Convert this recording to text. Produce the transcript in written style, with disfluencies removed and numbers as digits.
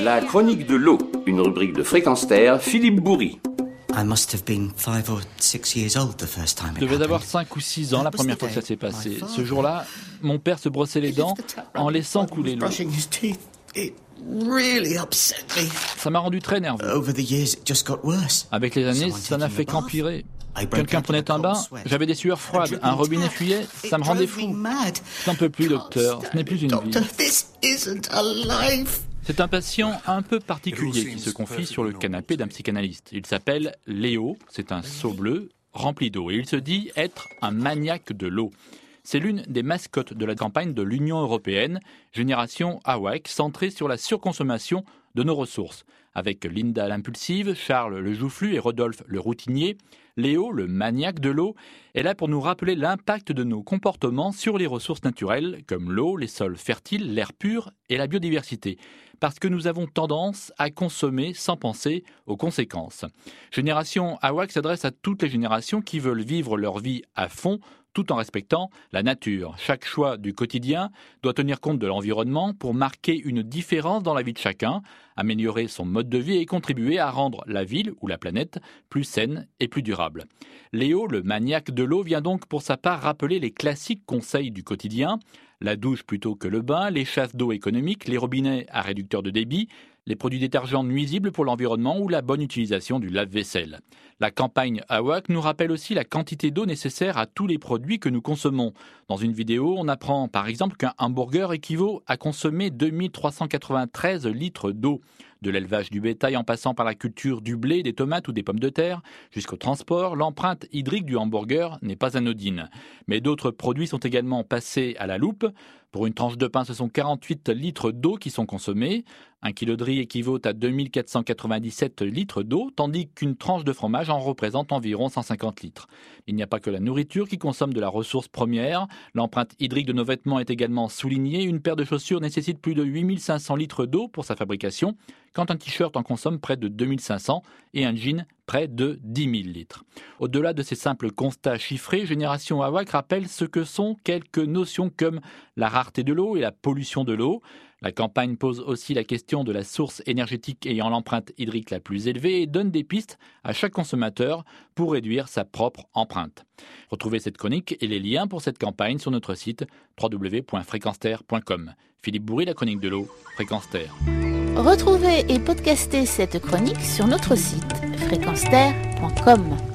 La chronique de l'eau, une rubrique de Fréquence Terre, Philippe Bourri. I must have been 5 or 6 years old the first time it Je devais happened. avoir 5 ou 6 ans la première fois que ça s'est passé. Ce jour-là, mon père se brossait les dents en laissant couler l'eau. Brushing his teeth. It really upset me. Ça m'a rendu très nerveux. Over the years, it just got worse. Avec les années, ça n'a fait qu'empirer. Quelqu'un prenait un bain, j'avais des sueurs froides, un robinet fuyait, ça me rendait fou. Je n'en peux plus, docteur, ce n'est plus une vie. This isn't a life. C'est un patient un peu particulier qui se confie sur le canapé d'un psychanalyste. Il s'appelle Léo, c'est un seau bleu rempli d'eau et il se dit être un maniaque de l'eau. C'est l'une des mascottes de la campagne de l'Union européenne, Génération AWAC, centrée sur la surconsommation de nos ressources. Avec Linda l'impulsive, Charles le joufflu et Rodolphe le routinier, Léo, le maniaque de l'eau, est là pour nous rappeler l'impact de nos comportements sur les ressources naturelles, comme l'eau, les sols fertiles, l'air pur et la biodiversité. Parce que nous avons tendance à consommer sans penser aux conséquences. Génération AWAC s'adresse à toutes les générations qui veulent vivre leur vie à fond, tout en respectant la nature. Chaque choix du quotidien doit tenir compte de l'environnement pour marquer une différence dans la vie de chacun, améliorer son mode de vie et contribuer à rendre la ville ou la planète plus saine et plus durable. Léo, le maniaque de l'eau, vient donc pour sa part rappeler les classiques conseils du quotidien, la douche plutôt que le bain, les chasses d'eau économiques, les robinets à réducteur de débit, les produits détergents nuisibles pour l'environnement ou la bonne utilisation du lave-vaisselle. La campagne AWAC nous rappelle aussi la quantité d'eau nécessaire à tous les produits que nous consommons. Dans une vidéo, on apprend par exemple qu'un hamburger équivaut à consommer 2393 litres d'eau. De l'élevage du bétail en passant par la culture du blé, des tomates ou des pommes de terre, jusqu'au transport, l'empreinte hydrique du hamburger n'est pas anodine. Mais d'autres produits sont également passés à la loupe. Pour une tranche de pain, ce sont 48 litres d'eau qui sont consommés. Un kilo de riz équivaut à 2497 litres d'eau, tandis qu'une tranche de fromage en représente environ 150 litres. Il n'y a pas que la nourriture qui consomme de la ressource première. L'empreinte hydrique de nos vêtements est également soulignée. Une paire de chaussures nécessite plus de 8500 litres d'eau pour sa fabrication, quand un t-shirt en consomme près de 2500 et un jean près de 10 000 litres. Au-delà de ces simples constats chiffrés, Génération AWAC rappelle ce que sont quelques notions comme la rareté de l'eau et la pollution de l'eau. La campagne pose aussi la question de la source énergétique ayant l'empreinte hydrique la plus élevée et donne des pistes à chaque consommateur pour réduire sa propre empreinte. Retrouvez cette chronique et les liens pour cette campagne sur notre site www.fréquenceterre.com. Philippe Bourri, la chronique de l'eau, Fréquence Terre. Retrouvez et podcastez cette chronique sur notre site fréquenceterre.com.